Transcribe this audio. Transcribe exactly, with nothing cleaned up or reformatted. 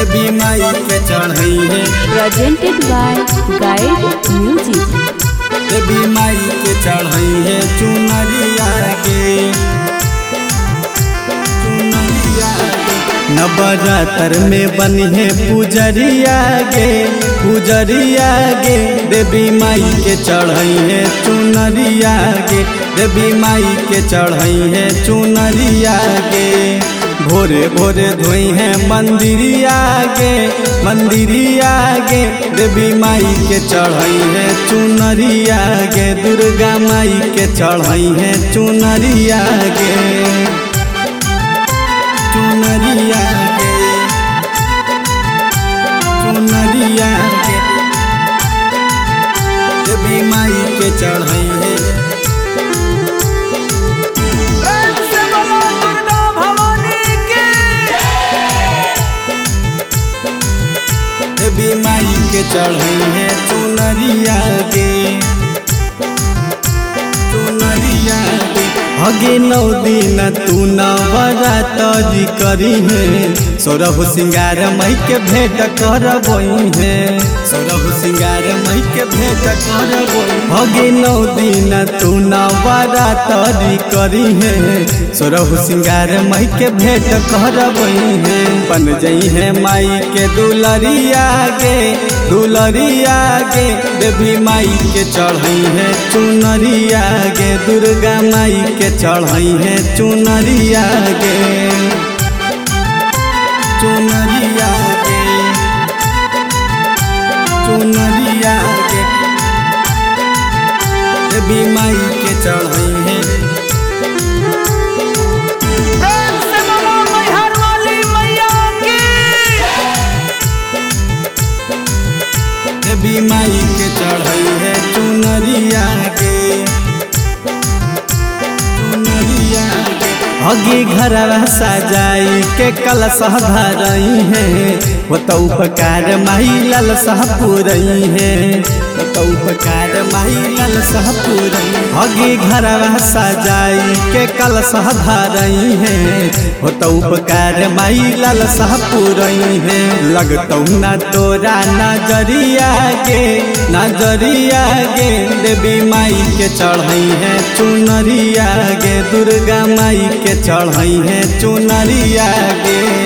देवी माई के चढ़ई है। presented by Guide Music। देवी माई के चढ़ई है चुनरिया के, चुनरिया के। नवरात्र में बनी है पुजरिया गे, पुजरिया गे। देवी माई के चढ़ई है चुनरिया गे, देवी माई के चढ़ई है चुनरिया गे। भोरे भोरे धोई है मंदिरिया गे, मंदिरिया गे। देवी माई के चढ़ई है चुनरिया गे, दुर्गा माई के चढ़ई है चुनरिया गे, चुनरिया गे, चुनरिया गे। देवी माई के चढ़ई है। देवी माई के चढ़ई है चुनरिया के, चुनरिया के। हगे नौ दिन तू नवरात्रि करी है, सोरहु सिंगार मई के भेंट करबई है, सोरहु सिंगार मई के भेंट करबई। हगे नौ दिन तू नवरात्रि करी है, सोरहु सिंगार मई के भेंट करबई है। बन जई है माई के दुलरिया गे, दुलरिया गे। देवी माई के चढ़ई है चुनरिया गे, दुर्गा माई के चढ़ई है चुनरिया गे, चुनरिया गे, चुनरिया गे। देवी माई के चढ़ई है। देवी माई के चढ़ई है चुनरिया के, चुनरिया के। हगी घरवा सजाई के कलश धरई है, वो तो उपकार माई लालसा पुरई है, वो तो उपकार माई लालसा पुरई। हगी घरवा सजाई के कलश धरई है, वो तो उपकार माई लालसा पुरई है। लगतौ ना तोरा नजरिया गे, नजरिया गे। देवी माई के चढ़ई है चुनरिया गे, दुर्गा माई के चढ़ई है चुनरिया गे।